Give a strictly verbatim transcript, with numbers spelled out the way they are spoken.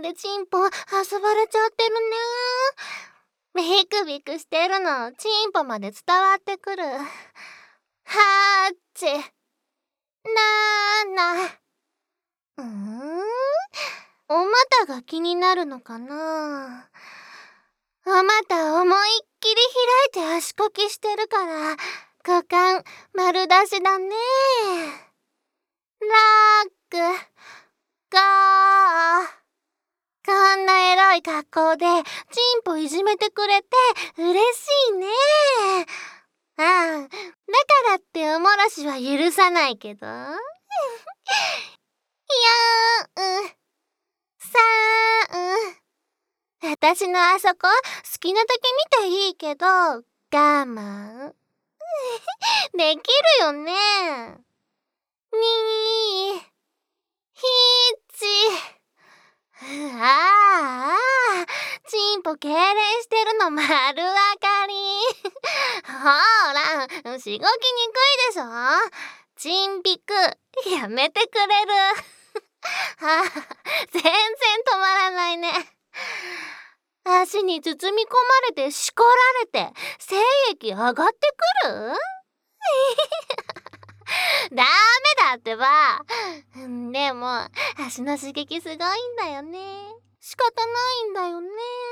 でチンポ遊ばれちゃってるね。ビクビクしてるのチンポまで伝わってくる。はっちなーな。うーんお股が気になるのかな。お股思いっきり開いて足こきしてるから股間丸出しだね。ラックガー。こんなエロい格好でチンポいじめてくれて嬉しいね。ああ、だからっておもらしは許さないけど。よーんさーん。私のあそこ好きなだけ見ていいけど我慢できるよね。にーひっち。ああ、チンポ痙攣してるの丸わかり。ほら、しごきにくいでしょ。チンピク、やめてくれる。はあ、全然止まらないね。足に包み込まれてしこられて精液上がってくるダメだってば。でも足の刺激すごいんだよね。仕方ないんだよね。